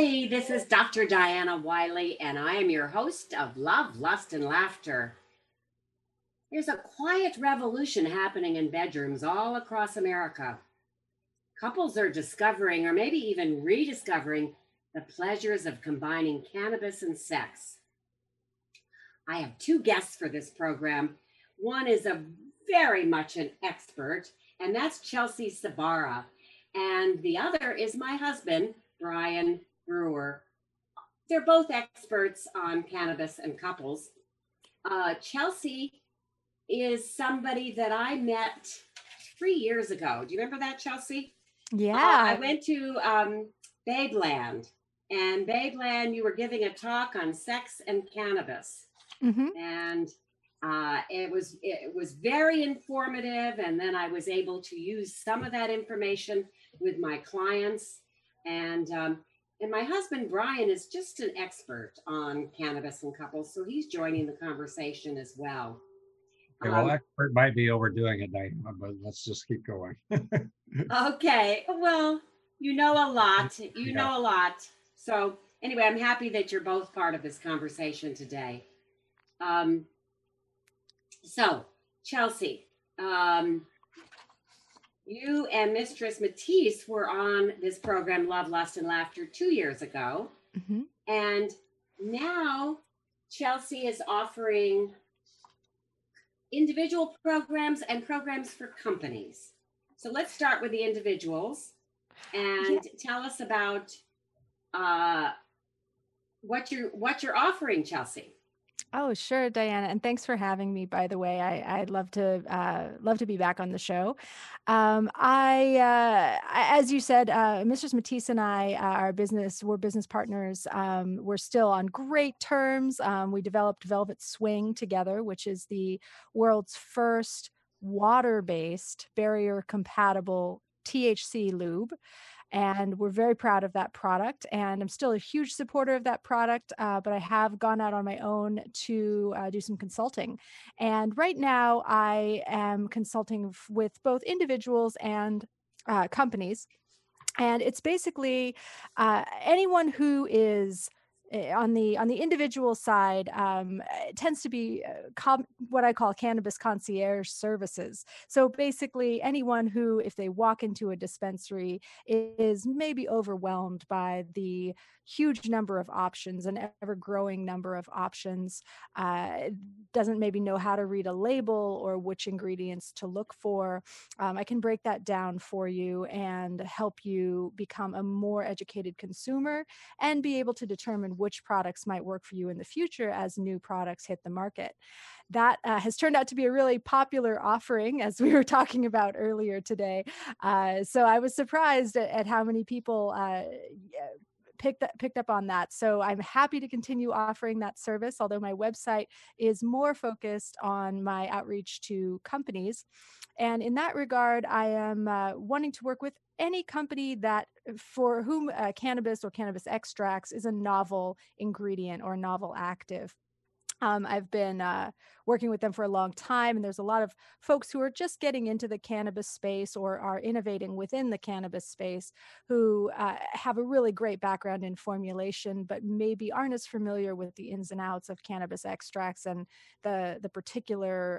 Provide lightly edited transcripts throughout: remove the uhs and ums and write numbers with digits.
Hi, this is Dr. Diana Wiley, and I am your host of Love, Lust, and Laughter. There's a quiet revolution happening in bedrooms all across America. Couples are discovering, or maybe even rediscovering, the pleasures of combining cannabis and sex. I have two guests for this program. One is a very much an expert, and that's Chelsea Sabara. And the other is my husband, Brian Brewer. They're both experts on cannabis and couples. Chelsea is somebody that I met 3 years ago. Do you remember that, Chelsea? I Yeah. went to Babeland, and Babeland, you were giving a talk on sex and cannabis, hmm and it was very informative. And then I was able to use some of that information with my clients, and my husband Brian is just an expert on cannabis and couples, so he's joining the conversation as well. Okay, well, Um, expert might be overdoing it, Diana, but let's just keep going. okay, well, you know a lot. You Yeah. know a lot. So anyway, I'm happy that you're both part of this conversation today. Um, so Chelsea, you and Mistress Matisse were on this program, Love, Lust, and Laughter, 2 years ago. hmm And now Chelsea is offering individual programs and programs for companies. So let's start with the individuals Yeah. and tell us about uh, what you're offering, Chelsea. Oh, sure, Diana, and thanks for having me. By the way, I'd love to be back on the show. As you said, Mistress Matisse and I, we're business partners. We're still on great terms. We developed Velvet Swing together, which is the world's first water-based, barrier-compatible THC lube. And we're very proud of that product. And I'm still a huge supporter of that product, but I have gone out on my own to do some consulting. And right now, I am consulting with both individuals and companies. And it's basically anyone who is on the individual side, it tends to be what I call cannabis concierge services. So basically, anyone who, if they walk into a dispensary, is maybe overwhelmed by the huge number of options, an ever growing number of options, uh, doesn't maybe know how to read a label or which ingredients to look for. I can break that down for you and help you become a more educated consumer and be able to determine which products might work for you in the future as new products hit the market. That has turned out to be a really popular offering, as we were talking about earlier today. So I was surprised at how many people picked up on that. So I'm happy to continue offering that service, although my website is more focused on my outreach to companies. And in that regard, I am wanting to work with any company that for whom cannabis or cannabis extracts is a novel ingredient or novel active. I've been working with them for a long time, and there's a lot of folks who are just getting into the cannabis space or are innovating within the cannabis space who have a really great background in formulation, but maybe aren't as familiar with the ins and outs of cannabis extracts and the particular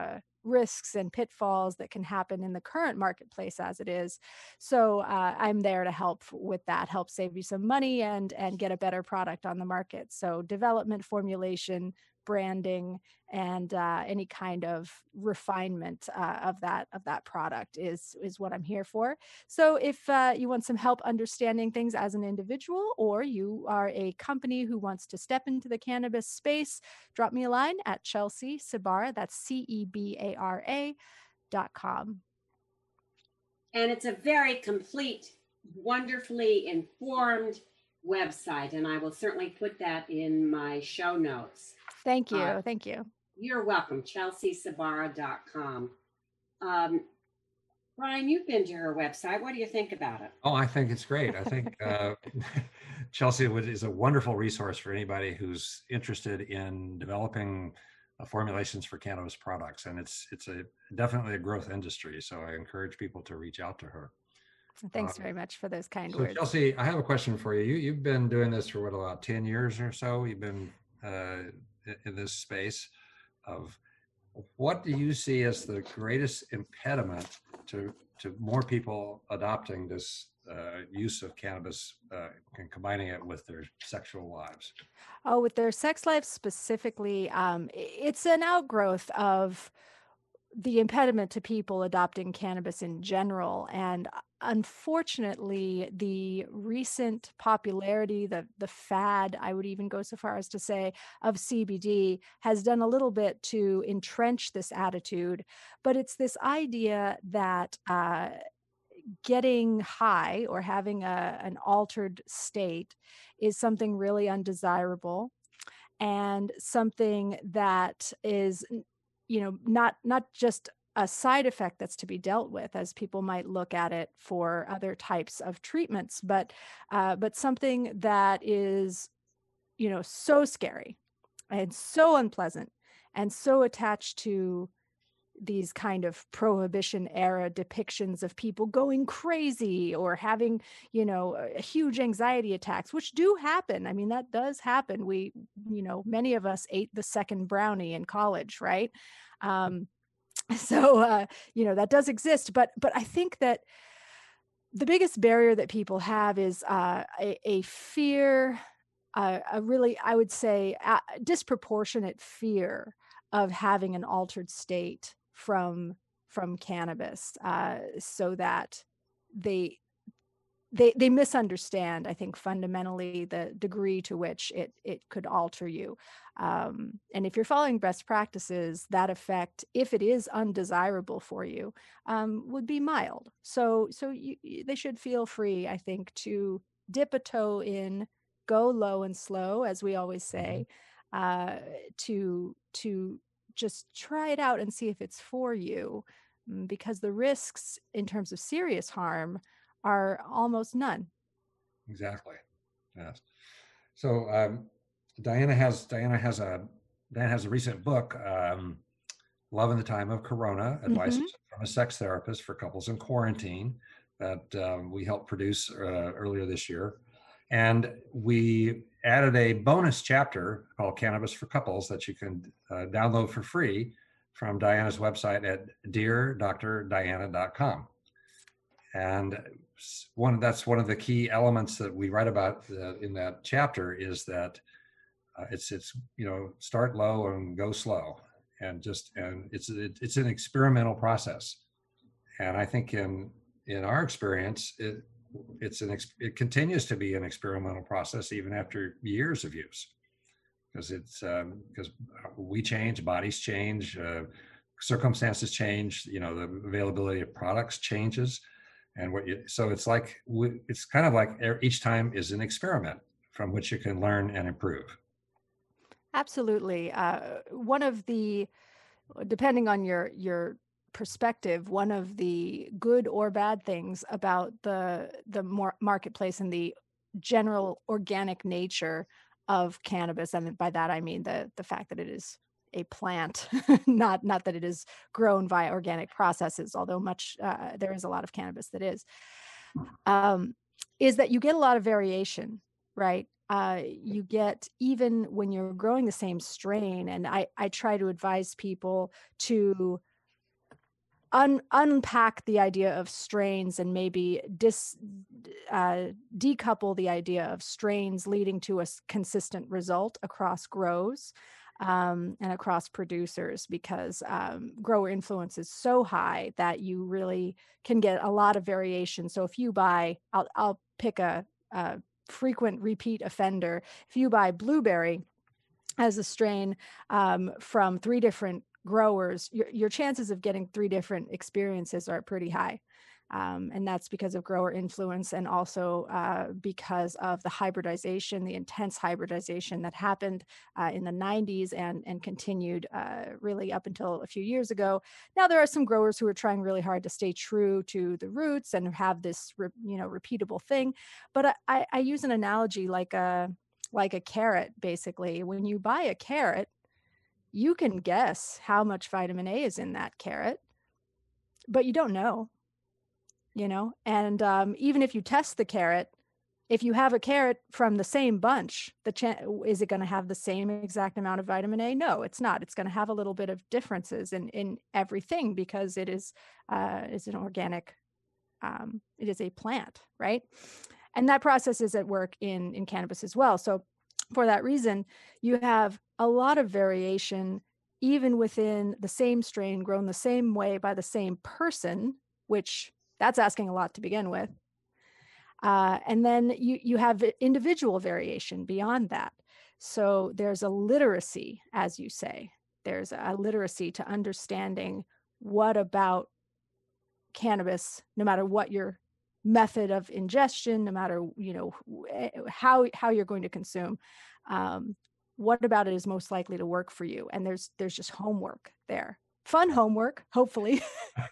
risks and pitfalls that can happen in the current marketplace as it is. So I'm there to help with that, help save you some money and get a better product on the market. So development, formulation, branding, and any kind of refinement of that product is what I'm here for. So if you want some help understanding things as an individual, or you are a company who wants to step into the cannabis space, drop me a line at Chelsea Sabara. That's CEBARA.com. And it's a very complete, wonderfully informed website, and I will certainly put that in my show notes. Thank Uh, you. Thank you. you're welcome, chelseasabara.com. Um, Brian, you've been to her website. What do you think about it? Oh, I think it's great. I think Chelsea is a wonderful resource for anybody who's interested in developing formulations for cannabis products, and it's definitely a growth industry. So I encourage people to reach out to her. Thanks very much for those kind So words. Chelsea, I have a question for you. You've been doing this for what, about 10 years or so? You've been in this space of, what do you see as the greatest impediment to more people adopting this use of cannabis and combining it with their sexual lives? Oh, with their sex life specifically, it's an outgrowth of the impediment to people adopting cannabis in general. And unfortunately, the recent popularity, the fad, I would even go so far as to say, of CBD has done a little bit to entrench this attitude. But it's this idea that getting high or having an altered state is something really undesirable, and something that is not just a side effect that's to be dealt with, as people might look at it for other types of treatments, but something that is so scary and so unpleasant and so attached to these kind of prohibition era depictions of people going crazy or having huge anxiety attacks, which do happen. I mean, that does happen. We many of us ate the second brownie in college, right? So that does exist, but I think that the biggest barrier that people have is a fear, a really, I would say, disproportionate fear of having an altered state from cannabis, so that they misunderstand, I think, fundamentally the degree to which it could alter you. And if you're following best practices, that effect, if it is undesirable for you, would be mild. So they should feel free, I think, to dip a toe in, go low and slow, as we always say, to just try it out and see if it's for you, because the risks in terms of serious harm are almost none. Exactly. Yes. So Diana has a recent book, Love in the Time of Corona: Advices from a Sex Therapist for Couples in Quarantine, that we helped produce earlier this year. And we added a bonus chapter called Cannabis for Couples that you can download for free from Diana's website at deardrdiana.com. And that's one of the key elements that we write about in that chapter, is that it's start low and go slow, and it's an experimental process. And I think in our experience, it continues to be an experimental process even after years of use, because we change, bodies change, circumstances change, the availability of products changes. And so it's kind of like each time is an experiment from which you can learn and improve. Absolutely. Depending on your perspective, one of the good or bad things about the marketplace and the general organic nature of cannabis, and by that I mean the fact that it is a plant, not that it is grown via organic processes, although there is a lot of cannabis that is that you get a lot of variation, right? You get, even when you're growing the same strain, and I try to advise people to unpack the idea of strains and maybe decouple the idea of strains leading to a consistent result across grows and across producers, because grower influence is so high that you really can get a lot of variation. So if you buy, I'll pick a frequent repeat offender. If you buy blueberry as a strain from 3 different growers, your chances of getting 3 different experiences are pretty high. And that's because of grower influence, and also because of the hybridization, the intense hybridization that happened in the 90s and continued really up until a few years ago. Now there are some growers who are trying really hard to stay true to the roots and have this repeatable thing. But I use an analogy like a carrot. Basically, when you buy a carrot, you can guess how much vitamin A is in that carrot, but you don't know. and even if you test the carrot, if you have a carrot from the same bunch, is it going to have the same exact amount of vitamin A? No, it's not. It's going to have a little bit of differences in everything because it's an organic, it is a plant, right? And that process is at work in cannabis as well. So for that reason, you have a lot of variation even within the same strain grown the same way by the same person, which that's asking a lot to begin with. And then you have individual variation beyond that. So there's a literacy, as you say, there's a literacy to understanding what about cannabis, no matter what your method of ingestion, no matter, how you're going to consume, what about it is most likely to work for you. And there's just homework there, fun homework, hopefully.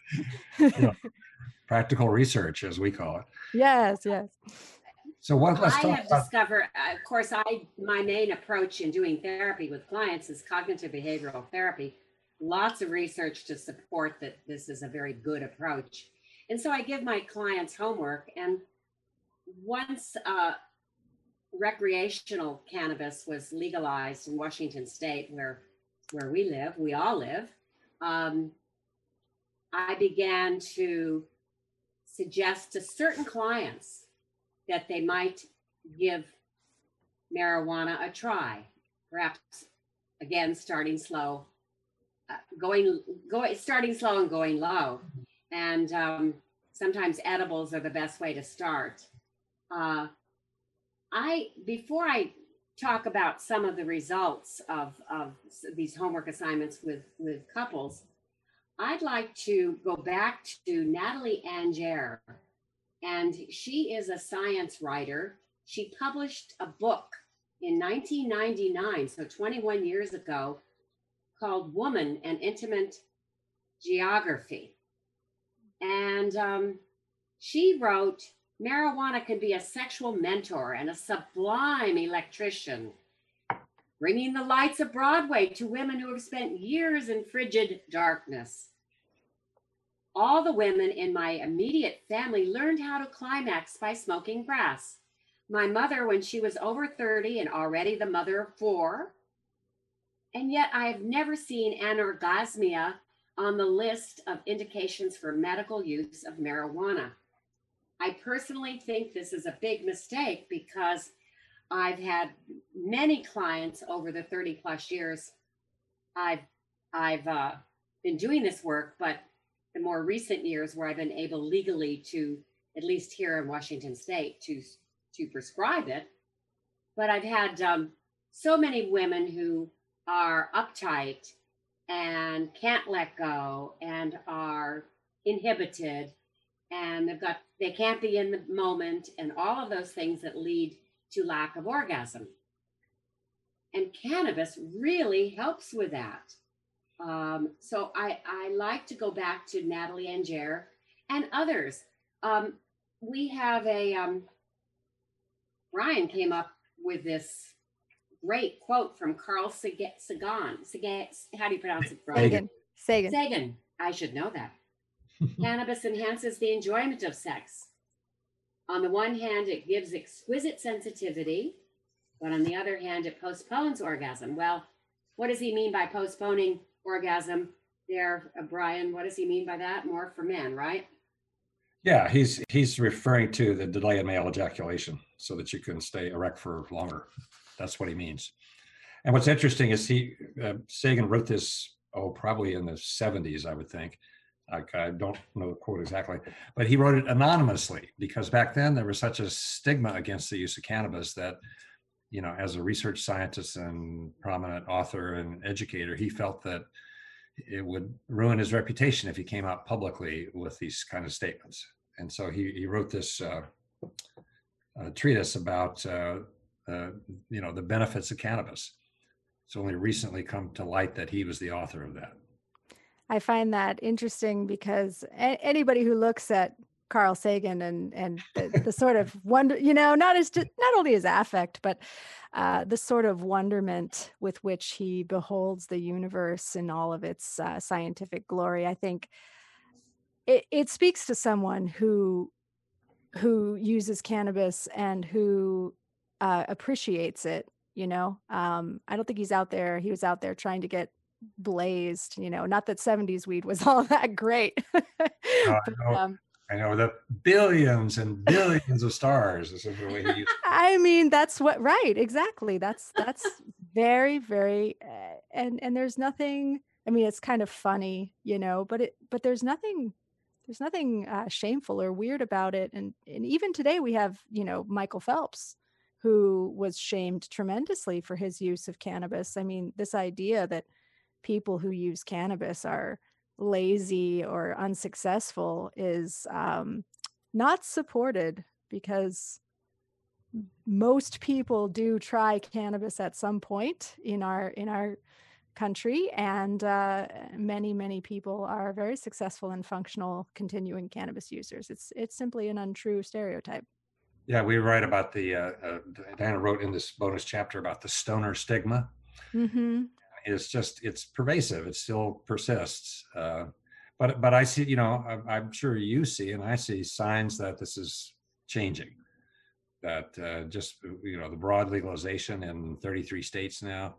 Practical research, as we call it. Yes. So I have discovered, of course, my main approach in doing therapy with clients is cognitive behavioral therapy. Lots of research to support that this is a very good approach. And so I give my clients homework. And once recreational cannabis was legalized in Washington State, where we all live, I began to suggest to certain clients that they might give marijuana a try, perhaps again starting slow, starting slow and going low, and sometimes edibles are the best way to start. Before I talk about some of the results of these homework assignments with couples, I'd like to go back to Natalie Anger, and she is a science writer. She published a book in 1999, so 21 years ago, called Woman and Intimate Geography. And she wrote, marijuana can be a sexual mentor and a sublime electrician, bringing the lights of Broadway to women who have spent years in frigid darkness. All the women in my immediate family learned how to climax by smoking grass. My mother, when she was over 30 and already the mother of 4, and yet I have never seen anorgasmia on the list of indications for medical use of marijuana. I personally think this is a big mistake because I've had many clients over the 30 plus years I've been doing this work, but the more recent years where I've been able legally to, at least here in Washington State, to prescribe it. But I've had so many women who are uptight and can't let go and are inhibited, and they can't be in the moment, and all of those things that lead to lack of orgasm. And cannabis really helps with that. So I like to go back to Natalie Anger and others. We have Brian came up with this great quote from Carl Sagan. How do you pronounce it, Brian? Sagan. I should know that. Cannabis enhances the enjoyment of sex. On the one hand, it gives exquisite sensitivity, but on the other hand, it postpones orgasm. Well, what does he mean by postponing orgasm there, Brian? What does he mean by that? More for men, right? Yeah, he's referring to the delay in male ejaculation so that you can stay erect for longer. That's what he means. And what's interesting is Sagan wrote this, probably in the 70s, I would think. I don't know the quote exactly, but he wrote it anonymously because back then there was such a stigma against the use of cannabis that, as a research scientist and prominent author and educator, he felt that it would ruin his reputation if he came out publicly with these kind of statements. And so he wrote this treatise about, the benefits of cannabis. It's only recently come to light that he was the author of that. I find that interesting because anybody who looks at Carl Sagan and the sort of wonder, not only his affect, but the sort of wonderment with which he beholds the universe in all of its scientific glory, I think it speaks to someone who uses cannabis and who appreciates it. I don't think he was out there trying to get blazed. Not that 70s weed was all that great. I But, know, I know the billions and billions of stars. This is the way he used. I mean, that's right, exactly. That's very, very, and there's nothing. I mean, it's kind of funny, but there's nothing shameful or weird about it. And even today we have, Michael Phelps, who was shamed tremendously for his use of cannabis. I mean, this idea that people who use cannabis are lazy or unsuccessful is not supported, because most people do try cannabis at some point in our country, and many people are very successful and functional continuing cannabis users. It's simply an untrue stereotype. Yeah, we write about Diana wrote in this bonus chapter about the stoner stigma. Mm-hmm. It's pervasive. It still persists. But I see, I'm sure you see, and I see signs that this is changing. That just, the broad legalization in 33 states now,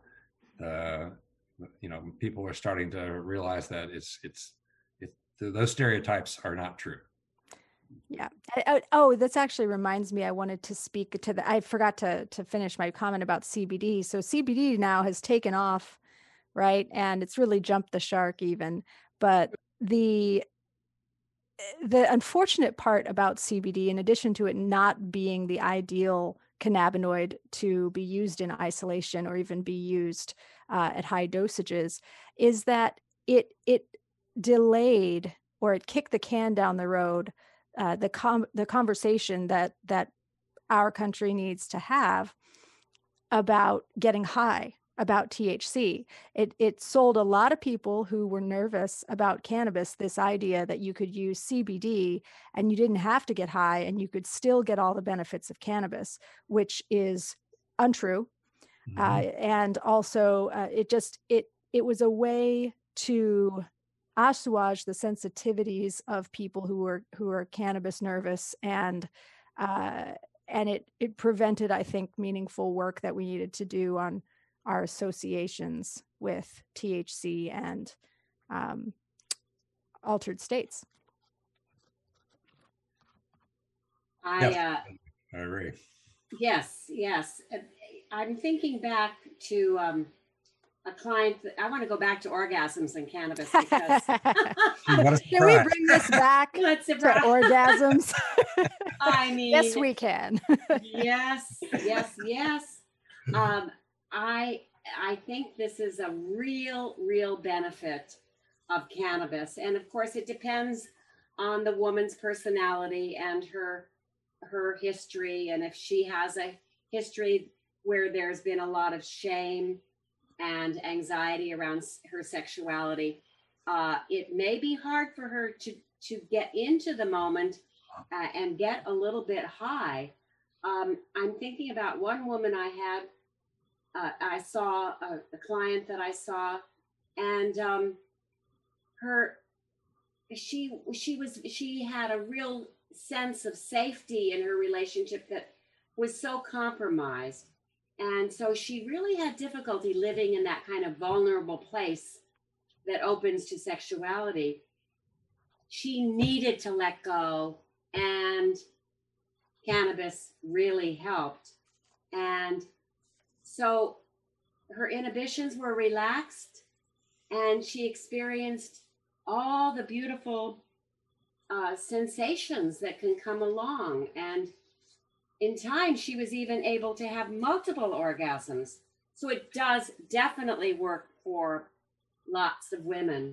people are starting to realize that those stereotypes are not true. Yeah. This actually reminds me, I wanted to speak to I forgot to finish my comment about CBD. So CBD now has taken off, right? And it's really jumped the shark even. But the unfortunate part about CBD, in addition to it not being the ideal cannabinoid to be used in isolation or even be used at high dosages, is that it delayed, or it kicked the can down the road, the conversation that our country needs to have about getting high, about THC. It sold a lot of people who were nervous about cannabis this idea that you could use CBD and you didn't have to get high and you could still get all the benefits of cannabis, which is untrue. Mm-hmm. And also, it was a way to assuage the sensitivities of people who are cannabis nervous, and it prevented, I think, meaningful work that we needed to do on our associations with THC and altered states. I agree. Yes. I'm thinking back to a client. I want to go back to orgasms and cannabis because can we bring this back to orgasms? I mean, yes, we can. yes. I think this is a real benefit of cannabis, and of course, it depends on the woman's personality and her history, and if she has a history where there's been a lot of shame and anxiety around her sexuality, it may be hard for her to get into the moment and get a little bit high. I'm thinking about one woman I had. I saw a client that I saw, and she had a real sense of safety in her relationship that was so compromised. And so she really had difficulty living in that kind of vulnerable place that opens to sexuality. She needed to let go, and cannabis really helped. And so her inhibitions were relaxed, and she experienced all the beautiful sensations that can come along. And in time, she was even able to have multiple orgasms. So it does definitely work for lots of women.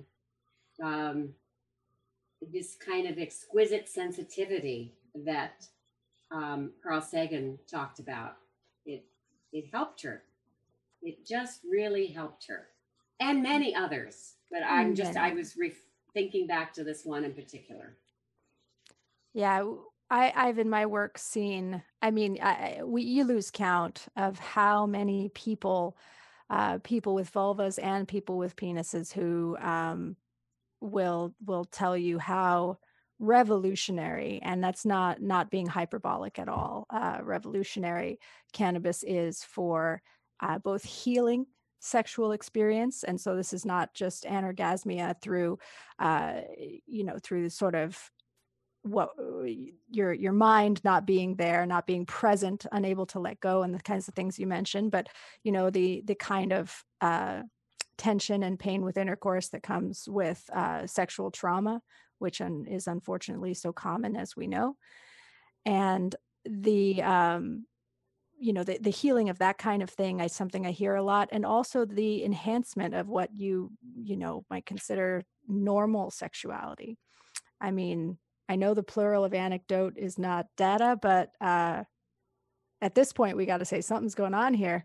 This kind of exquisite sensitivity that Carl Sagan talked about, it helped her. It just really helped her, and many others. But I was thinking back to this one in particular. Yeah, I've in my work seen, I mean, you lose count of how many people with vulvas and people with penises who will tell you how revolutionary, and that's not being hyperbolic at all. Revolutionary cannabis is for both healing sexual experience, and so this is not just anorgasmia through through sort of what your mind not being there, not being present, unable to let go, and the kinds of things you mentioned, but the kind of tension and pain with intercourse that comes with sexual trauma, which is unfortunately so common, as we know. And the the healing of that kind of thing is something I hear a lot. And also the enhancement of what you might consider normal sexuality. I mean, I know the plural of anecdote is not data, but at this point, we got to say something's going on here.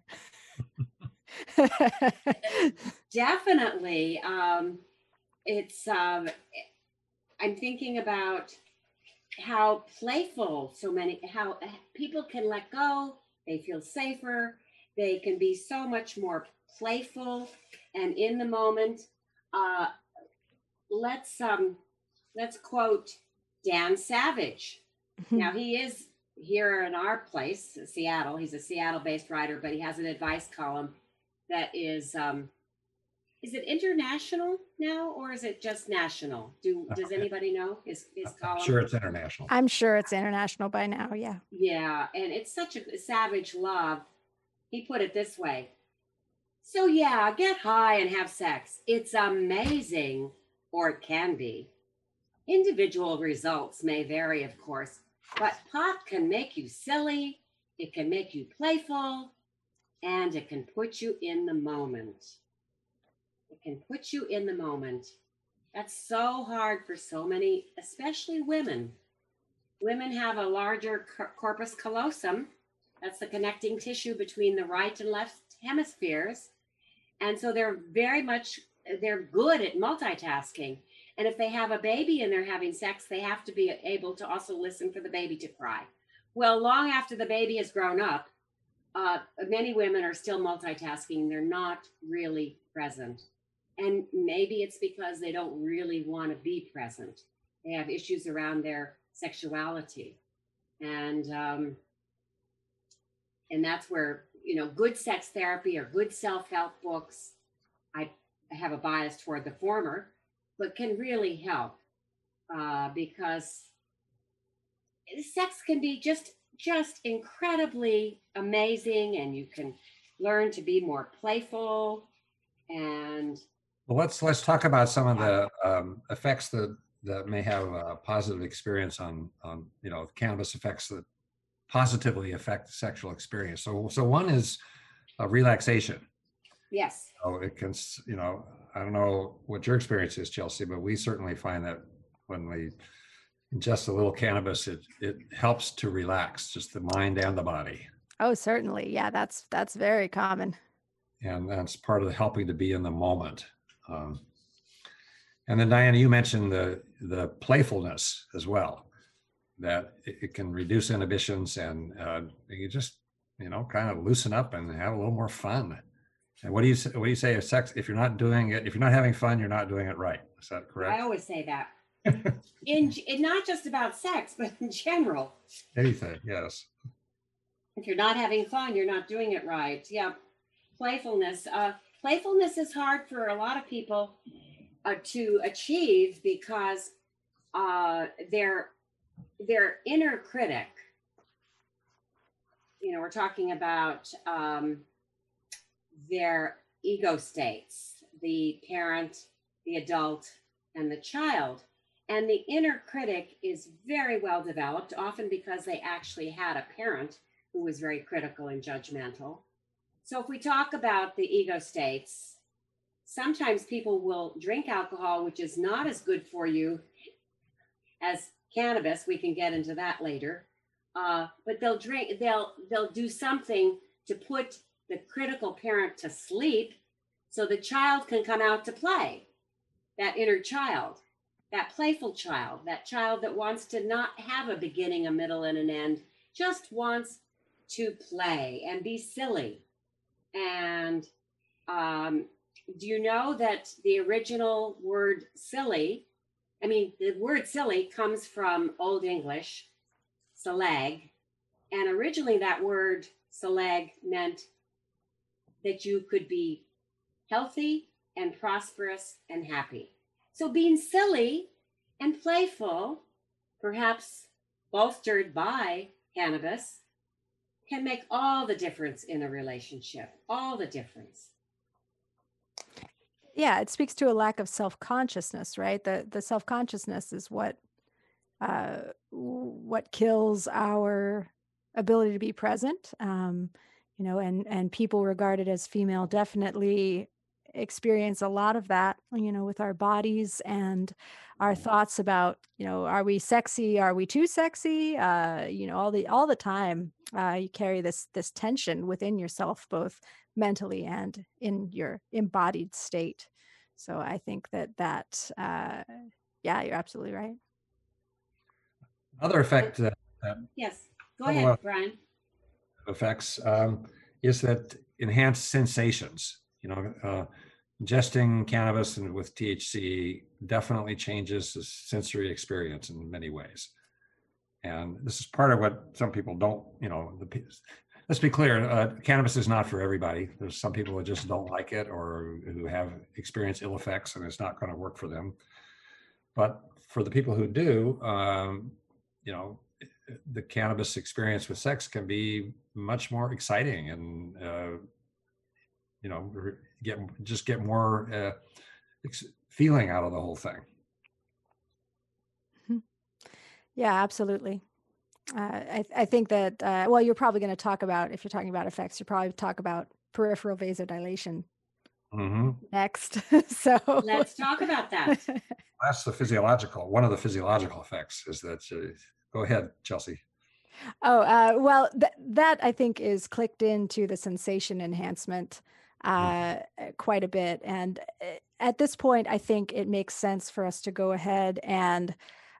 Definitely. It's I'm thinking about how playful how people can let go. They feel safer. They can be so much more playful and in the moment. Let's quote Dan Savage. Now, he is here in our place, Seattle. He's a Seattle-based writer, but he has an advice column that is it international now, or is it just national? Does anybody know his column? I'm sure it's international. I'm sure it's international by now, yeah. Yeah, and it's such a savage love. He put it this way. So yeah, get high and have sex. It's amazing, or it can be. Individual results may vary, of course, but pot can make you silly, it can make you playful, and it can put you in the moment. It can put you in the moment. That's so hard for so many, especially women. Women have a larger corpus callosum. That's the connecting tissue between the right and left hemispheres. And so they're good at multitasking. And if they have a baby and they're having sex, they have to be able to also listen for the baby to cry. Well, long after the baby has grown up, many women are still multitasking. They're not really present. And maybe it's because they don't really want to be present. They have issues around their sexuality. And that's where, good sex therapy or good self-help books, I have a bias toward the former, but can really help because sex can be just incredibly amazing, and you can learn to be more playful. And well, let's talk about some of the effects that may have a positive experience on cannabis effects that positively affect the sexual experience. So one is relaxation. Yes. So it can, I don't know what your experience is, Chelsea, but we certainly find that when we ingest a little cannabis, it helps to relax just the mind and the body. Oh, certainly. Yeah, that's very common. And that's part of the helping to be in the moment. And then Diana, you mentioned the playfulness as well, that it can reduce inhibitions and you just, kind of loosen up and have a little more fun. And what do you say of sex? If you're not having fun, you're not doing it right. Is that correct? I always say that. in not just about sex, but in general. Anything, yes. If you're not having fun, you're not doing it right. Yeah. Playfulness. Playfulness is hard for a lot of people to achieve because their inner critic, we're talking about their ego states, the parent, the adult, and the child. And the inner critic is very well developed, often because they actually had a parent who was very critical and judgmental. So if we talk about the ego states, sometimes people will drink alcohol, which is not as good for you as cannabis. We can get into that later. But they'll do something to put the critical parent to sleep so the child can come out to play. That inner child, that playful child, that child that wants to not have a beginning, a middle, and an end, just wants to play and be silly. And do you know that the original word silly I mean, the word silly comes from Old English, salag, and originally that word salag meant that you could be healthy and prosperous and happy. So being silly and playful, perhaps bolstered by cannabis, can make all the difference in a relationship, all the difference. Yeah, it speaks to a lack of self-consciousness, right? The self-consciousness is what kills our ability to be present. And people regarded as female definitely experience a lot of that, with our bodies and our thoughts about, are we sexy? Are we too sexy? All the time, you carry this tension within yourself, both mentally and in your embodied state. So I think yeah, you're absolutely right. Another effect that Yes, go ahead, Brian. Effects is that enhanced sensations. Ingesting cannabis and with THC definitely changes the sensory experience in many ways. And this is part of what some people don't, let's be clear, cannabis is not for everybody. There's some people that just don't like it or who have experienced ill effects and it's not going to work for them. But for the people who do, the cannabis experience with sex can be much more exciting and, get more feeling out of the whole thing. Yeah, absolutely. I think that, you're probably going to talk about, if you're talking about effects, you probably talk about peripheral vasodilation next. So let's talk about that. That's one of the physiological effects is that, go ahead, Chelsea. Oh, that I think is clicked into the sensation enhancement quite a bit. And at this point, I think it makes sense for us to go ahead and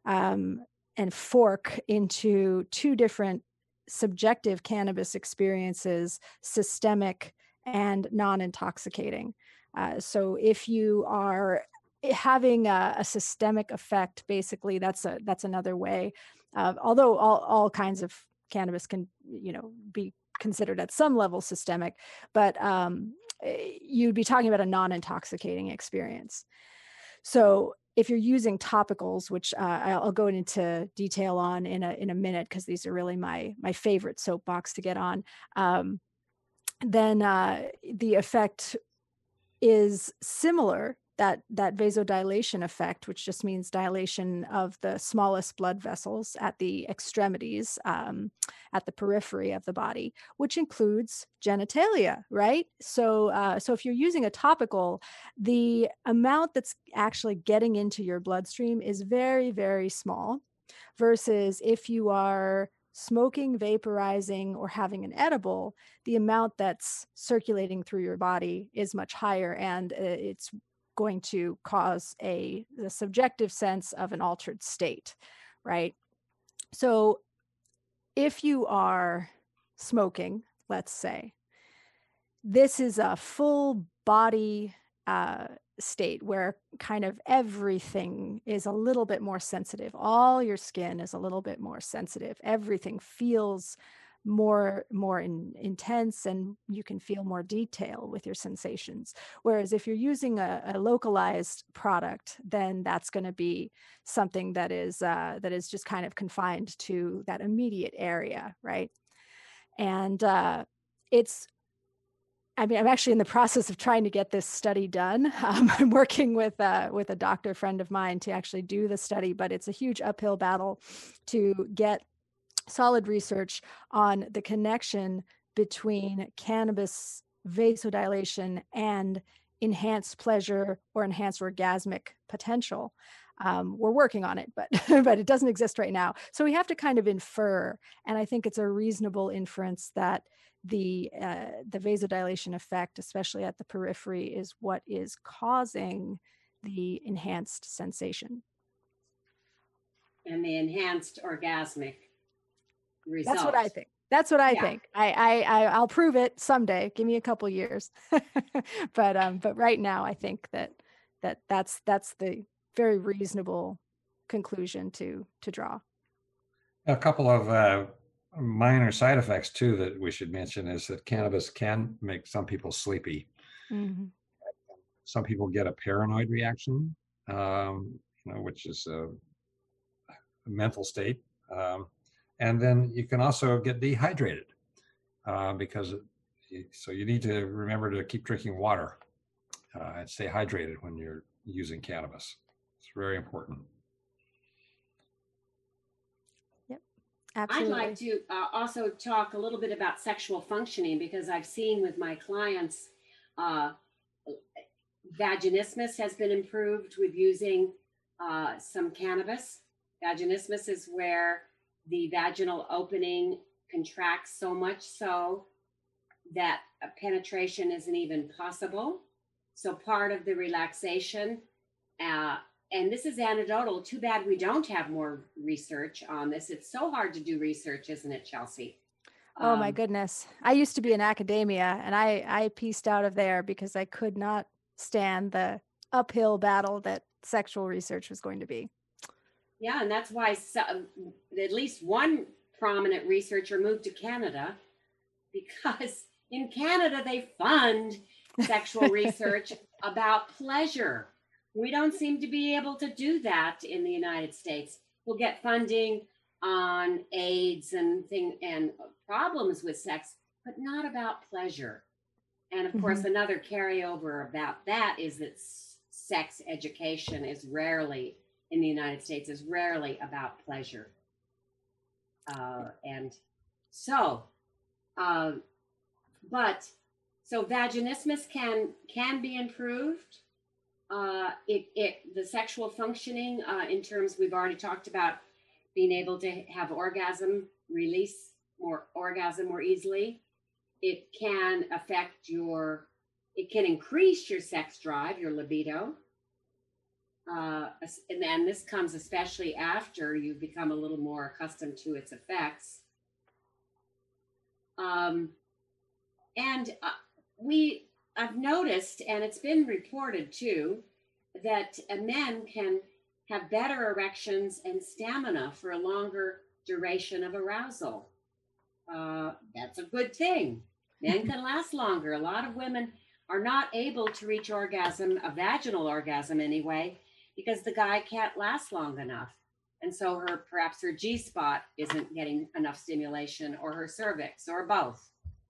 fork into two different subjective cannabis experiences, systemic and non-intoxicating. So if you are having a systemic effect, basically that's another way. Although all kinds of cannabis can, be considered at some level systemic, but you'd be talking about a non-intoxicating experience. So if you're using topicals, which I'll go into detail on in a minute, because these are really my favorite soapbox to get on, then the effect is similar, that vasodilation effect, which just means dilation of the smallest blood vessels at the extremities, at the periphery of the body, which includes genitalia, right? So if you're using a topical, the amount that's actually getting into your bloodstream is very, very small, versus if you are smoking, vaporizing, or having an edible, the amount that's circulating through your body is much higher, and it's going to cause the subjective sense of an altered state, right? So if you are smoking, let's say, this is a full body state where kind of everything is a little bit more sensitive. All your skin is a little bit more sensitive. Everything feels more intense, and you can feel more detail with your sensations. Whereas if you're using a localized product, then that's going to be something that is just kind of confined to that immediate area, right? And I'm actually in the process of trying to get this study done. I'm working with a doctor friend of mine to actually do the study, but it's a huge uphill battle to get solid research on the connection between cannabis vasodilation and enhanced pleasure or enhanced orgasmic potential. We're working on it, but but it doesn't exist right now. So we have to kind of infer, and I think it's a reasonable inference that the vasodilation effect, especially at the periphery, is what is causing the enhanced sensation. And the enhanced orgasmic result. That's what I think. That's what I think. I'll prove it someday. Give me a couple years. But right now I think that's the very reasonable conclusion to draw. A couple of minor side effects too that we should mention is that cannabis can make some people sleepy. Mm-hmm. Some people get a paranoid reaction, which is a mental state. And then you can also get dehydrated so you need to remember to keep drinking water and stay hydrated when you're using cannabis. It's very important. Yep, absolutely. I'd like to also talk a little bit about sexual functioning, because I've seen with my clients, vaginismus has been improved with using some cannabis. Vaginismus is where the vaginal opening contracts so much so that a penetration isn't even possible. So part of the relaxation, and this is anecdotal, too bad we don't have more research on this. It's so hard to do research, isn't it, Chelsea? Oh my goodness. I used to be in academia, and I pieced out of there because I could not stand the uphill battle that sexual research was going to be. Yeah, and that's why at least one prominent researcher moved to Canada, because in Canada they fund sexual research about pleasure. We don't seem to be able to do that in the United States. We'll get funding on AIDS and problems with sex, but not about pleasure. And of course, another carryover about that is that sex education is rarely in the United States is rarely about pleasure. So vaginismus can be improved. The sexual functioning in terms, we've already talked about being able to have release more orgasm more easily. It can increase your sex drive, your libido. And then this comes especially after you become a little more accustomed to its effects. I've noticed, and it's been reported too, that men can have better erections and stamina for a longer duration of arousal. That's a good thing. Men can last longer. A lot of women are not able to reach orgasm, a vaginal orgasm anyway, because the guy can't last long enough. And so perhaps her G-spot isn't getting enough stimulation, or her cervix, or both.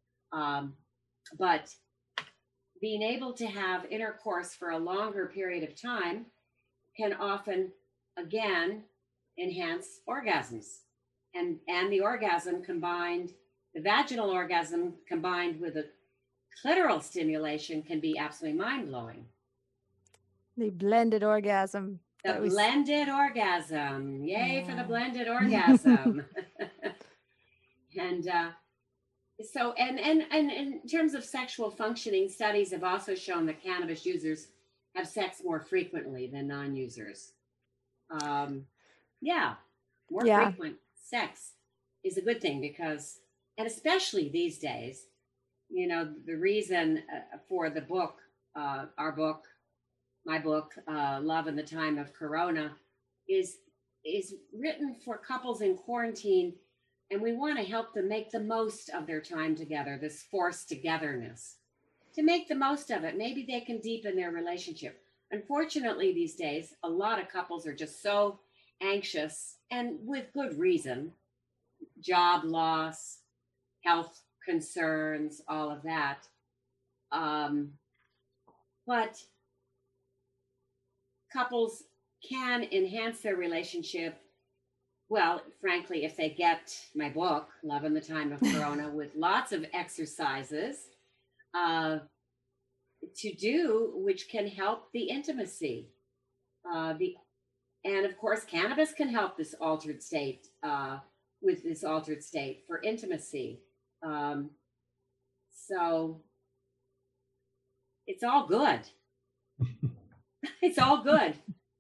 But being able to have intercourse for a longer period of time can often, again, enhance orgasms. And the orgasm combined, the vaginal orgasm combined with a clitoral stimulation can be absolutely mind-blowing. The blended orgasm. The blended orgasm. Yay for the blended orgasm. And in terms of sexual functioning, studies have also shown that cannabis users have sex more frequently than non-users. Frequent sex is a good thing because, and especially these days, the reason for the book, my book, Love in the Time of Corona, is written for couples in quarantine, and we want to help them make the most of their time together, this forced togetherness. To make the most of it, maybe they can deepen their relationship. Unfortunately, these days, a lot of couples are just so anxious, and with good reason. Job loss, health concerns, all of that. But couples can enhance their relationship, well, frankly, if they get my book, Love in the Time of Corona, with lots of exercises to do, which can help the intimacy. And of course, cannabis can help this altered state, with this altered state for intimacy. So it's all good. It's all good.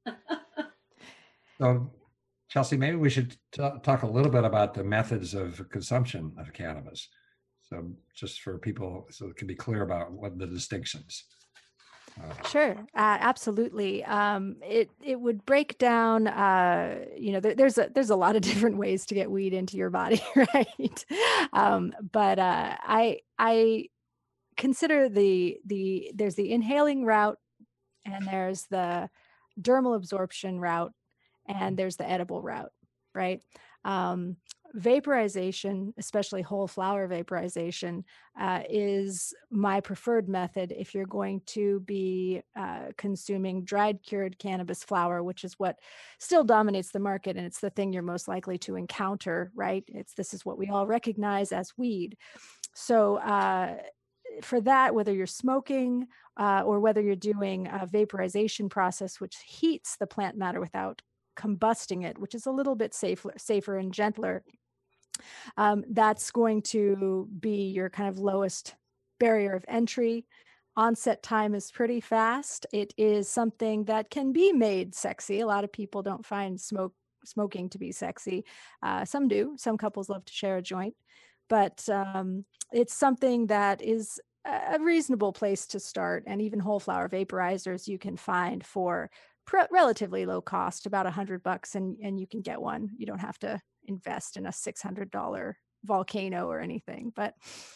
So, Chelsea, maybe we should talk a little bit about the methods of consumption of cannabis. So just for people, so it can be clear about what the distinctions. Sure, absolutely. It would break down. There's a lot of different ways to get weed into your body, right? But I consider there's the inhaling route, and there's the dermal absorption route, and there's the edible route, right? Um, Vaporization, especially whole flower vaporization, is my preferred method if you're going to be consuming dried cured cannabis flower, which is what still dominates the market, and it's the thing you're most likely to encounter, right? This is what we all recognize as weed. So for that, whether you're smoking or whether you're doing a vaporization process, which heats the plant matter without combusting it, which is a little bit safer and gentler, that's going to be your kind of lowest barrier of entry. Onset time is pretty fast. It is something that can be made sexy. A lot of people don't find smoking to be sexy. Some do. Some couples love to share a joint, but it's something that is a reasonable place to start. And even whole flower vaporizers you can find for relatively low cost, about $100, and you can get one. You don't have to invest in a $600 volcano or anything, but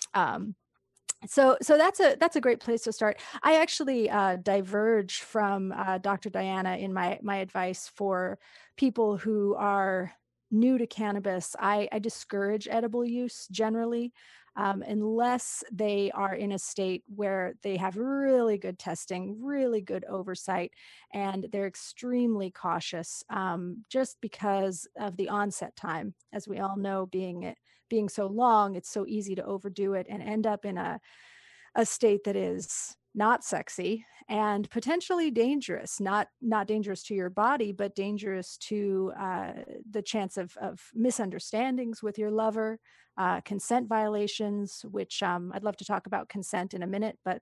so that's a great place to start. I actually diverge from Dr. Diana in my advice for people who are new to cannabis. I discourage edible use generally, unless they are in a state where they have really good testing, really good oversight, and they're extremely cautious, just because of the onset time. As we all know, being so long, it's so easy to overdo it and end up in a state that is not sexy and potentially dangerous, not dangerous to your body, but dangerous to the chance of misunderstandings with your lover, consent violations, which I'd love to talk about consent in a minute, but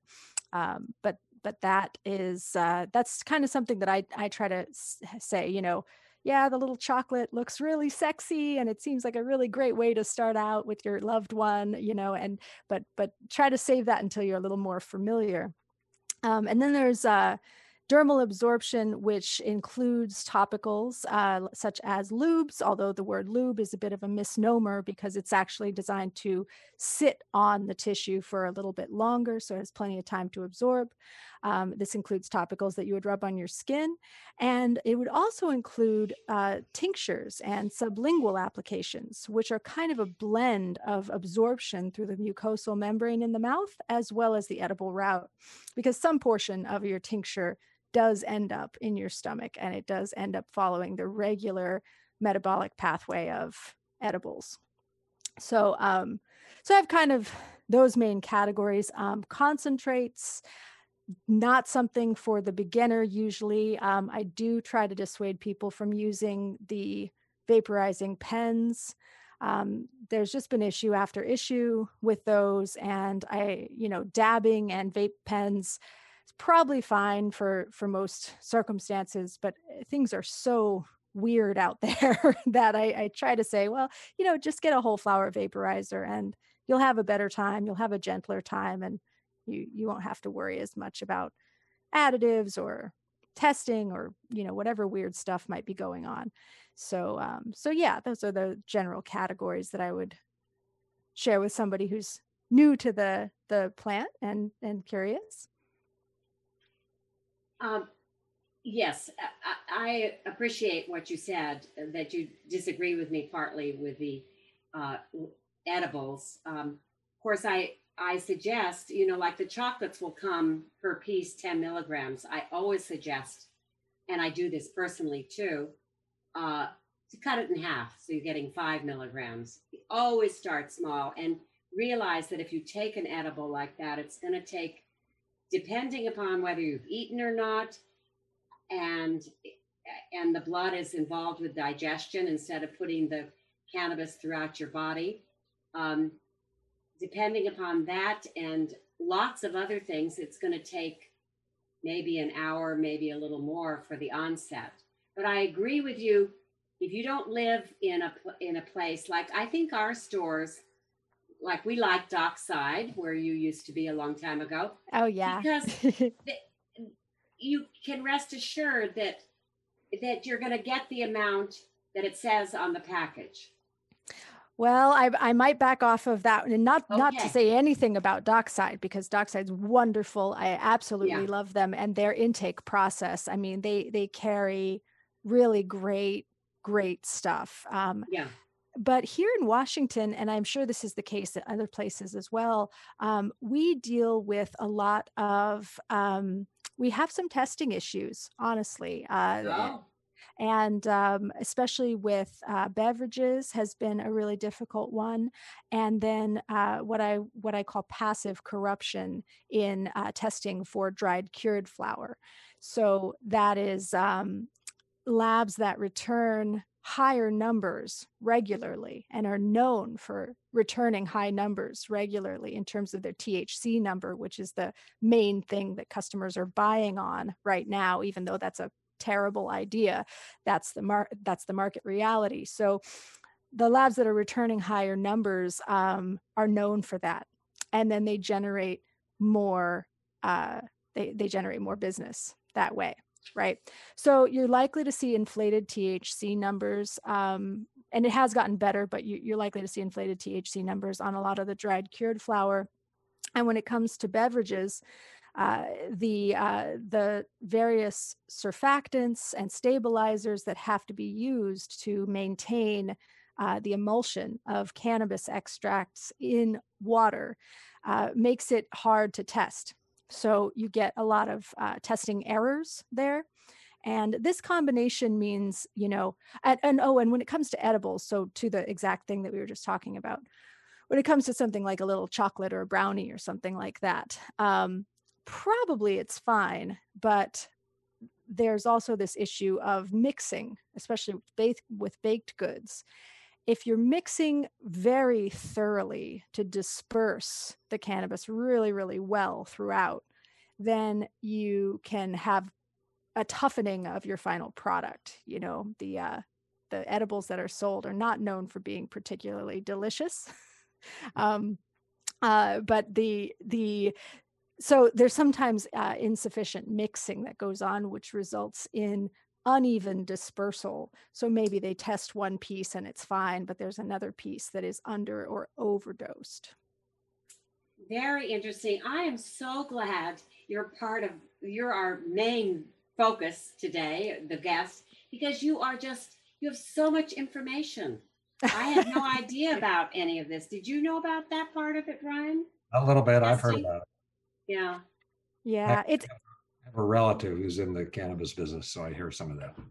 that is that's kind of something that I try to say, yeah, the little chocolate looks really sexy and it seems like a really great way to start out with your loved one, and but try to save that until you're a little more familiar. And then there's dermal absorption, which includes topicals such as lubes, although the word lube is a bit of a misnomer because it's actually designed to sit on the tissue for a little bit longer, so it has plenty of time to absorb. This includes topicals that you would rub on your skin, and it would also include tinctures and sublingual applications, which are kind of a blend of absorption through the mucosal membrane in the mouth, as well as the edible route, because some portion of your tincture does end up in your stomach, and it does end up following the regular metabolic pathway of edibles. So I have kind of those main categories. Concentrates, not something for the beginner usually. I do try to dissuade people from using the vaporizing pens. There's just been issue after issue with those, and dabbing and vape pens is probably fine for most circumstances, but things are so weird out there that I try to say, well, just get a whole flower vaporizer and you'll have a better time. You'll have a gentler time, and you won't have to worry as much about additives or testing or whatever weird stuff might be going on. So yeah, those are the general categories that I would share with somebody who's new to the plant and curious. Yes, I appreciate what you said, that you disagree with me partly with the edibles. Of course, I suggest, like the chocolates will come per piece 10 milligrams. I always suggest, and I do this personally too, to cut it in half. So you're getting 5 milligrams. You always start small and realize that if you take an edible like that, it's going to take, depending upon whether you've eaten or not, and the blood is involved with digestion instead of putting the cannabis throughout your body. Depending upon that and lots of other things, it's going to take maybe an hour, maybe a little more for the onset. But I agree with you. If you don't live in a place like, I think our stores, like we like Dockside, where you used to be a long time ago. Oh yeah. Because you can rest assured that you're going to get the amount that it says on the package. Well, I might back off of that, and not to Okay. say anything about Dockside, because Dockside's wonderful. I absolutely Yeah. love them, and their intake process. I mean, they carry really great stuff. Yeah. But here in Washington, and I'm sure this is the case at other places as well, we deal with a lot of we have some testing issues, honestly. Oh, And especially with beverages has been a really difficult one. And then what I call passive corruption in testing for dried cured flour. So that is labs that return higher numbers regularly and are known for returning high numbers regularly in terms of their THC number, which is the main thing that customers are buying on right now, even though that's a terrible idea. That's the market reality. So the labs that are returning higher numbers are known for that, and then they generate more. They generate more business that way, right? So you're likely to see inflated THC numbers, and it has gotten better, but you're likely to see inflated THC numbers on a lot of the dried cured flour. And when it comes to beverages, the various surfactants and stabilizers that have to be used to maintain the emulsion of cannabis extracts in water makes it hard to test. So you get a lot of testing errors there. And this combination means, and when it comes to edibles, so to the exact thing that we were just talking about, when it comes to something like a little chocolate or a brownie or something like that, probably it's fine, but there's also this issue of mixing, especially with baked goods. If you're mixing very thoroughly to disperse the cannabis really, really well throughout, then you can have a toughening of your final product. The edibles that are sold are not known for being particularly delicious. But so there's sometimes insufficient mixing that goes on, which results in uneven dispersal. So maybe they test one piece and it's fine, but there's another piece that is under or overdosed. very interesting. I am so glad you're our main focus today, the guest, because you have so much information. I had no idea about any of this. Did you know about that part of it, Brian? A little bit. I've heard Testing? about it. Yeah. Yeah, I have a relative who's in the cannabis business, so I hear some of that.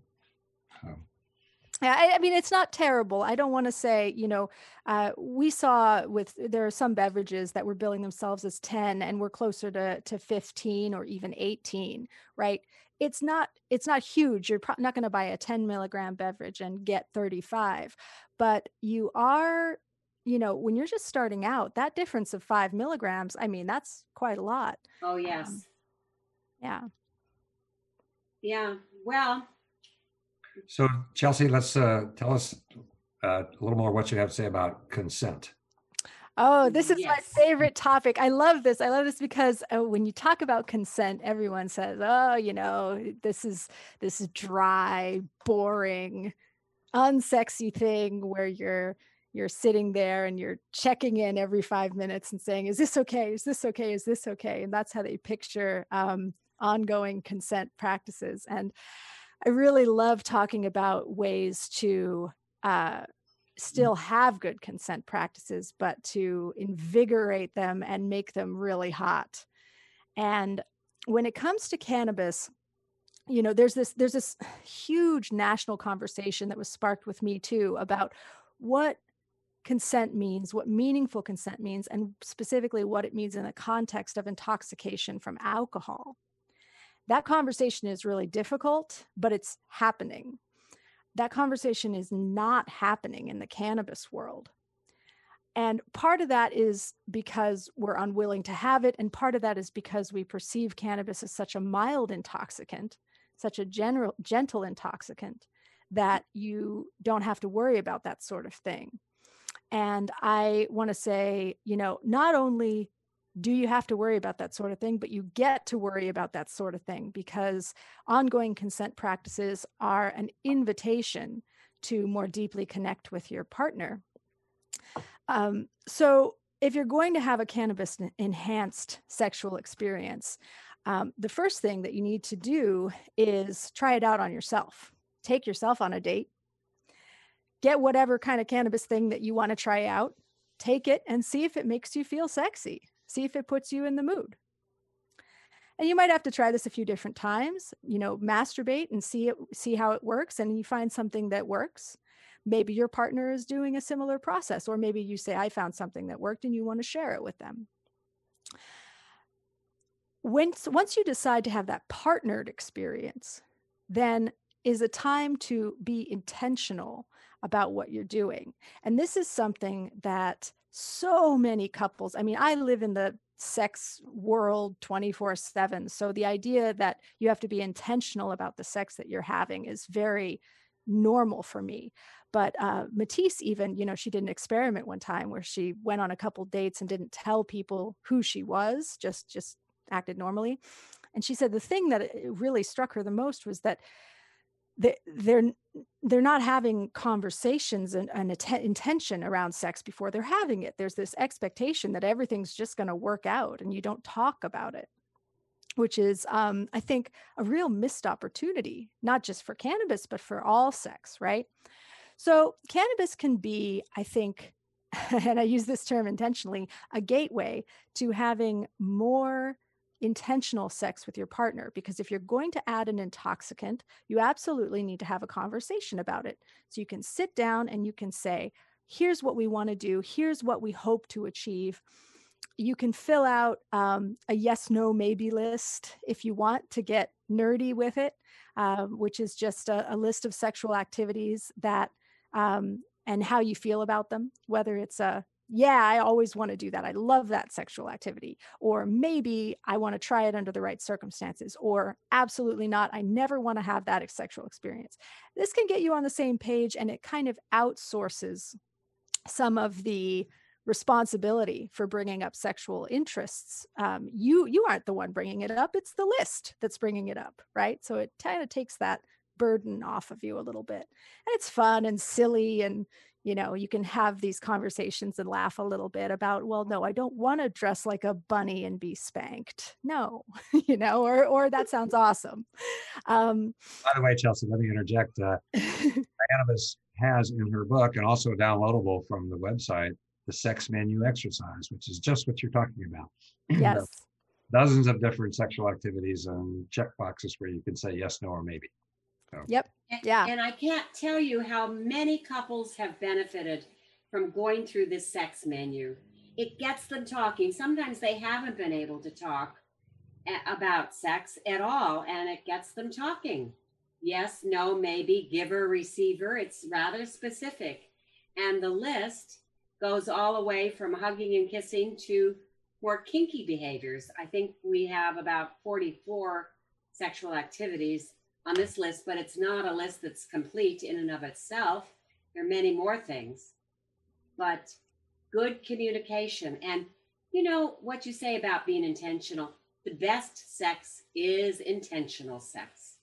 I mean, it's not terrible. I don't want to say, we saw there are some beverages that were billing themselves as 10 and we're closer to 15 or even 18, right? It's not huge. You're not going to buy a 10 milligram beverage and get 35, but you are, when you're just starting out, that difference of 5 milligrams, I mean, that's quite a lot. Oh, yes. Yeah. Yeah. Well, So, Chelsea, let's tell us a little more what you have to say about consent. Oh, this is my yes. favorite topic. I love this. I love this because when you talk about consent, everyone says, "Oh, this is dry, boring, unsexy thing where you're sitting there and you're checking in every 5 minutes and saying, is this okay? Is this okay? Is this okay?" And that's how they picture ongoing consent practices. And I really love talking about ways to still have good consent practices, but to invigorate them and make them really hot. And when it comes to cannabis, there's this huge national conversation that was sparked with Me Too about what consent means, what meaningful consent means, and specifically what it means in the context of intoxication from alcohol. That conversation is really difficult, but it's happening. That conversation is not happening in the cannabis world. And part of that is because we're unwilling to have it. And part of that is because we perceive cannabis as such a mild intoxicant, such a gentle intoxicant, that you don't have to worry about that sort of thing. And I want to say, not only do you have to worry about that sort of thing? But you get to worry about that sort of thing because ongoing consent practices are an invitation to more deeply connect with your partner. So if you're going to have a cannabis enhanced sexual experience, the first thing that you need to do is try it out on yourself. Take yourself on a date, get whatever kind of cannabis thing that you want to try out, take it and see if it makes you feel sexy. See if it puts you in the mood. And you might have to try this a few different times, masturbate and see how it works, and you find something that works. Maybe your partner is doing a similar process, or maybe you say, I found something that worked and you want to share it with them. Once you decide to have that partnered experience, then is a time to be intentional about what you're doing. And this is something that so many couples, I live in the sex world 24/7. So the idea that you have to be intentional about the sex that you're having is very normal for me. But Matisse even, she did an experiment one time where she went on a couple dates and didn't tell people who she was, just acted normally. And she said the thing that really struck her the most was that they're not having conversations and intention around sex before they're having it. There's this expectation that everything's just going to work out and you don't talk about it, which is, I think, a real missed opportunity, not just for cannabis, but for all sex, right? So cannabis can be, I think, and I use this term intentionally, a gateway to having more intentional sex with your partner. Because if you're going to add an intoxicant, you absolutely need to have a conversation about it. So you can sit down and you can say, here's what we want to do. Here's what we hope to achieve. You can fill out a yes, no, maybe list if you want to get nerdy with it, which is just a list of sexual activities that and how you feel about them, whether it's yeah, I always want to do that. I love that sexual activity. Or maybe I want to try it under the right circumstances. Or absolutely not. I never want to have that sexual experience. This can get you on the same page, and it kind of outsources some of the responsibility for bringing up sexual interests. You aren't the one bringing it up. It's the list that's bringing it up, right? So it kind of takes that burden off of you a little bit. And it's fun and silly, and you can have these conversations and laugh a little bit about, well, no, I don't want to dress like a bunny and be spanked. No, or that sounds awesome. By the way, Chelsea, let me interject. Cannabis has in her book, and also downloadable from the website, the sex menu exercise, which is just what you're talking about. Yes. Dozens of different sexual activities and check boxes where you can say yes, no, or maybe. So. Yep. Yeah. And I can't tell you how many couples have benefited from going through this sex menu. It gets them talking. Sometimes they haven't been able to talk about sex at all, and it gets them talking. Yes, no, maybe, giver, receiver. It's rather specific. And the list goes all the way from hugging and kissing to more kinky behaviors. I think we have about 44 sexual activities on this list, but it's not a list that's complete in and of itself. There are many more things, but good communication. And what you say about being intentional, the best sex is intentional sex.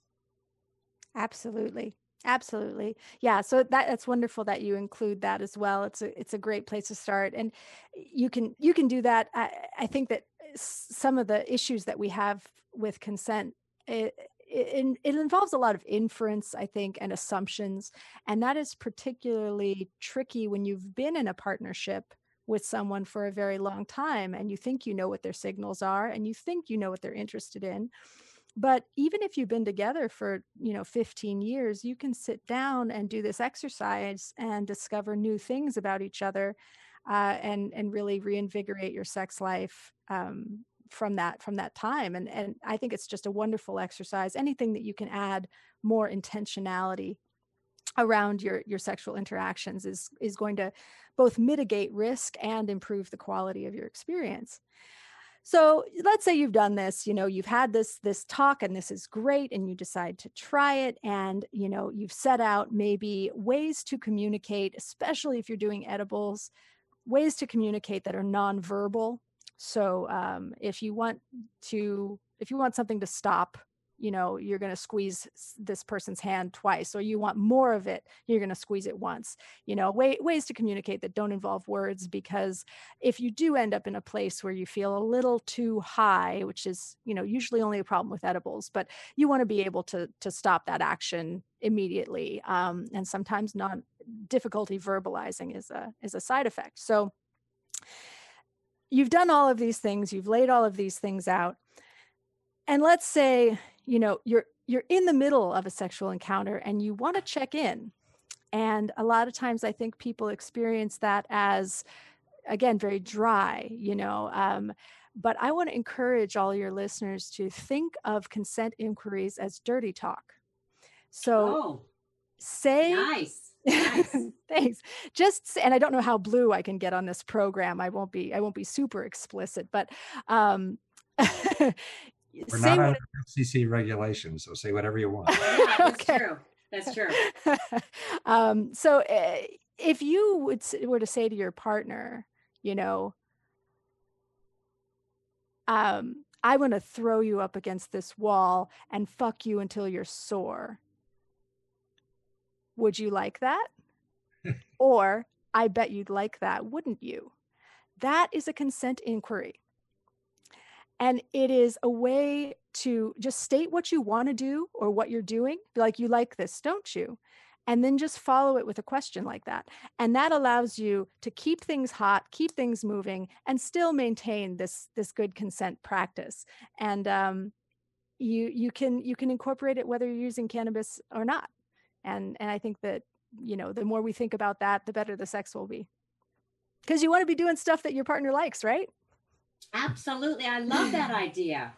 Absolutely. Absolutely. Yeah. So that's wonderful that you include that as well. It's a great place to start. And you can do that. I think that some of the issues that we have with consent, it involves a lot of inference, I think, and assumptions. And that is particularly tricky when you've been in a partnership with someone for a very long time and you think you know what their signals are and you think you know what they're interested in. But even if you've been together for, 15 years, you can sit down and do this exercise and discover new things about each other and really reinvigorate your sex life from that time. And I think it's just a wonderful exercise. Anything that you can add more intentionality around your sexual interactions is going to both mitigate risk and improve the quality of your experience. So let's say you've done this, you've had this talk and this is great, and you decide to try it, and you've set out maybe ways to communicate, especially if you're doing edibles, ways to communicate that are nonverbal. So if you want something to stop, you're going to squeeze this person's hand twice, or you want more of it, you're going to squeeze it once. Ways to communicate that don't involve words, because if you do end up in a place where you feel a little too high, which is, usually only a problem with edibles, but you want to be able to stop that action immediately. And sometimes difficulty verbalizing is a side effect. So you've done all of these things, you've laid all of these things out. And let's say, you're in the middle of a sexual encounter and you want to check in. And a lot of times I think people experience that as, again, very dry, but I want to encourage all your listeners to think of consent inquiries as dirty talk. So say, nice. Thanks. And I don't know how blue I can get on this program. I won't be super explicit, but we're not under FCC regulations, so say whatever you want. Yeah, that's true. So if you were to say to your partner, I want to throw you up against this wall and fuck you until you're sore, would you like that? Or, I bet you'd like that, wouldn't you? That is a consent inquiry. And it is a way to just state what you want to do or what you're doing. Be like, you like this, don't you? And then just follow it with a question like that. And that allows you to keep things hot, keep things moving, and still maintain this good consent practice. And you can incorporate it whether you're using cannabis or not. And I think that, the more we think about that, the better the sex will be. Because you want to be doing stuff that your partner likes, right? Absolutely. I love that idea.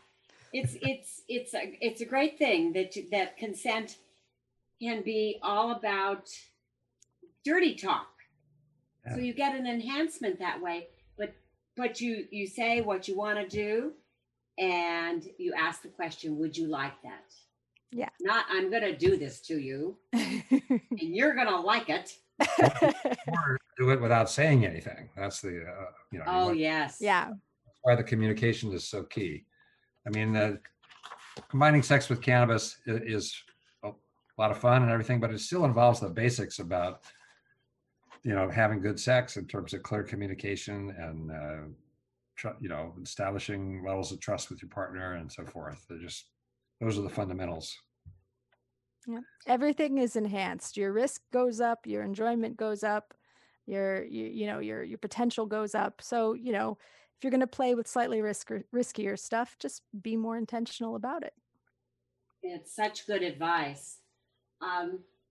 It's a great thing that consent can be all about dirty talk. Yeah. So you get an enhancement that way, but you say what you want to do and you ask the question, would you like that? Yeah. Not, I'm going to do this to you and you're going to like it. Or do it without saying anything. That's the, yes. Yeah. That's why the communication is so key. I mean, combining sex with cannabis is a lot of fun and everything, but it still involves the basics about, having good sex in terms of clear communication and, establishing levels of trust with your partner and so forth. Those are the fundamentals. Yeah. Everything is enhanced. Your risk goes up, your enjoyment goes up, your potential goes up. So, if you're going to play with slightly riskier stuff, just be more intentional about it. It's such good advice. I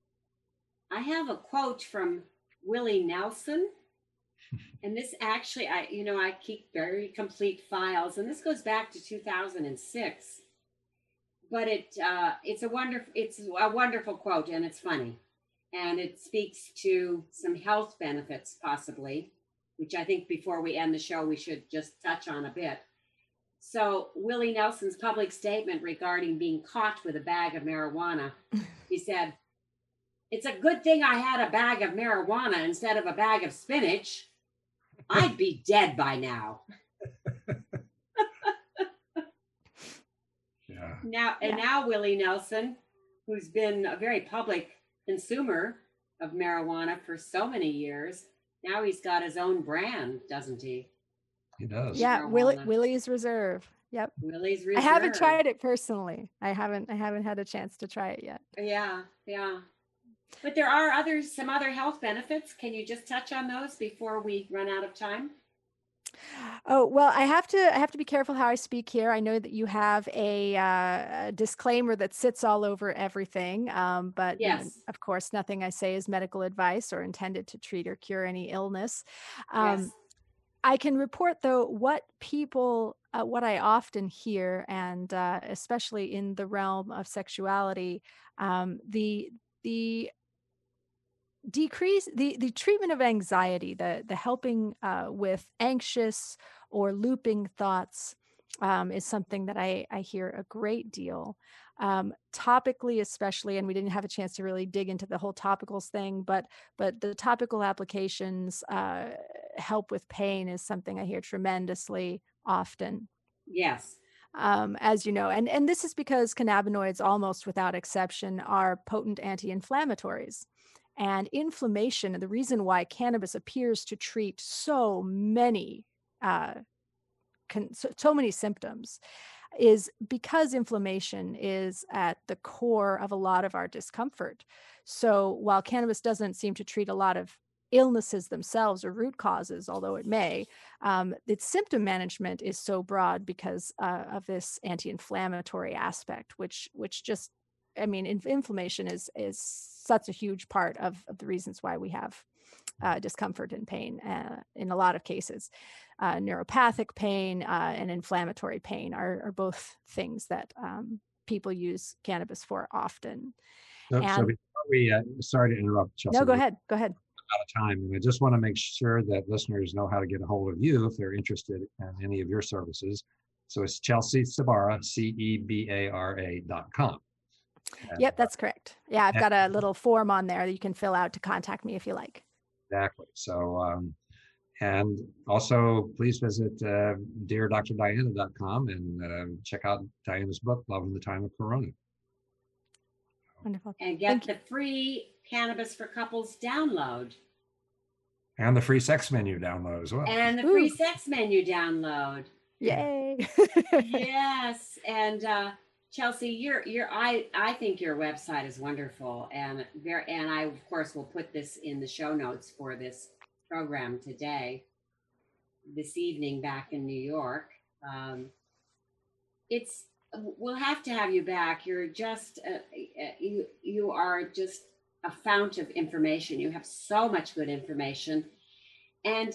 have a quote from Willie Nelson. And this actually, I keep very complete files, and this goes back to 2006. But it's a wonderful quote, and it's funny, and it speaks to some health benefits possibly, which I think before we end the show we should just touch on a bit. So Willie Nelson's public statement regarding being caught with a bag of marijuana, he said, "It's a good thing I had a bag of marijuana instead of a bag of spinach. I'd be dead by now." Now Willie Nelson, who's been a very public consumer of marijuana for so many years, now he's got his own brand, doesn't he? He does. Yeah, Willie's Reserve. Yep. Willie's Reserve. I haven't tried it personally. I haven't had a chance to try it yet. Yeah. But there are some other health benefits. Can you just touch on those before we run out of time? Oh, well, I have to be careful how I speak here. I know that you have a disclaimer that sits all over everything. But yes. Of course, nothing I say is medical advice or intended to treat or cure any illness. Yes. I can report, though, what I often hear, and especially in the realm of sexuality, the decrease the treatment of anxiety, the helping with anxious or looping thoughts is something that I hear a great deal, topically especially, and we didn't have a chance to really dig into the whole topicals thing, but the topical applications help with pain is something I hear tremendously often. Yes. As you know, and this is because cannabinoids, almost without exception, are potent anti-inflammatories. And inflammation, and the reason why cannabis appears to treat so many symptoms, is because inflammation is at the core of a lot of our discomfort. So while cannabis doesn't seem to treat a lot of illnesses themselves or root causes, although it may, its symptom management is so broad because of this anti-inflammatory aspect, which just, I mean, inflammation is such a huge part of the reasons why we have discomfort and pain in a lot of cases. Neuropathic pain and inflammatory pain are both things that people use cannabis for often. So before we, sorry to interrupt, Chelsea. No, go ahead. Out of time. And I just want to make sure that listeners know how to get a hold of you if they're interested in any of your services. So it's Chelsea Cebara, CEBARA.com. Yep, that's correct. Yeah, I've got a little form on there that you can fill out to contact me if you like. Exactly. So, and also please visit deardrdiana.com and check out Diana's book, Love in the Time of Corona. Wonderful. And get the free Cannabis for Couples download. And the free sex menu download as well. And the free sex menu download. Yay. Yes. And Chelsea, I think your website is wonderful. And I, of course, will put this in the show notes for this program this evening back in New York. We'll have to have you back. You're just, you are just a fount of information. You have so much good information. And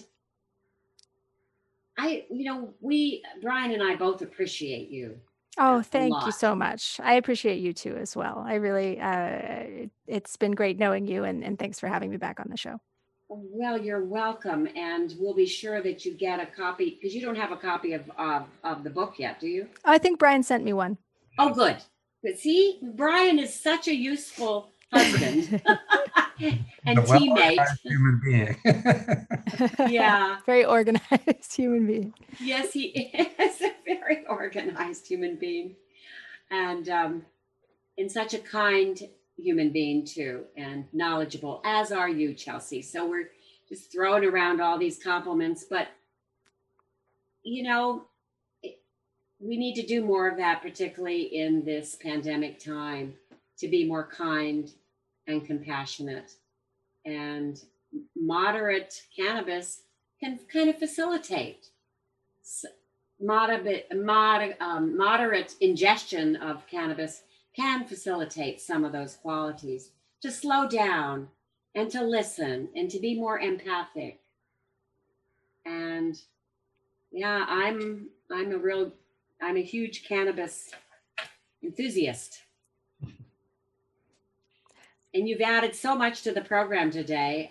Brian and I both appreciate you. Oh, thank you so much. I appreciate you too as well. I really, it's been great knowing you, and thanks for having me back on the show. Well, you're welcome. And we'll be sure that you get a copy, because you don't have a copy of the book yet, do you? I think Brian sent me one. Oh, good. But see, Brian is such a useful husband and teammate. Human being. Yeah. Very organized human being. Yes, he is a very organized human being. And such a kind human being too, and knowledgeable, as are you, Chelsea. So we're just throwing around all these compliments, but we need to do more of that, particularly in this pandemic time, to be more kind and compassionate. And moderate cannabis can kind of facilitate moderate ingestion of cannabis can facilitate some of those qualities, to slow down and to listen and to be more empathic. And yeah, I'm a huge cannabis enthusiast. And you've added so much to the program today.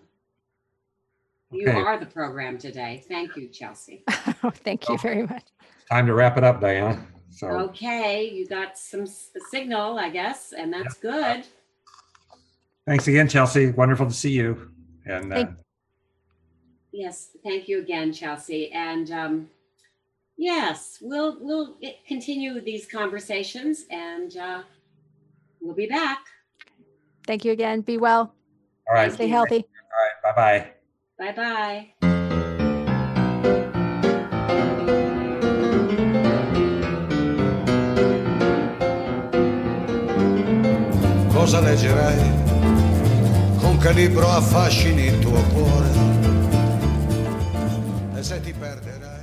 You are the program today. Thank you, Chelsea. Thank you very much. Time to wrap it up, Diana. So, okay, you got some signal, I guess, and that's good. Thanks again, Chelsea. Wonderful to see you. And yes, thank you again, Chelsea. And yes, we'll continue these conversations, and we'll be back. Thank you again. Be well. All right. Stay healthy. All right. Bye-bye. Bye-bye. Cosa leggerai? Con che libro affascini il tuo cuore? E se ti perderai?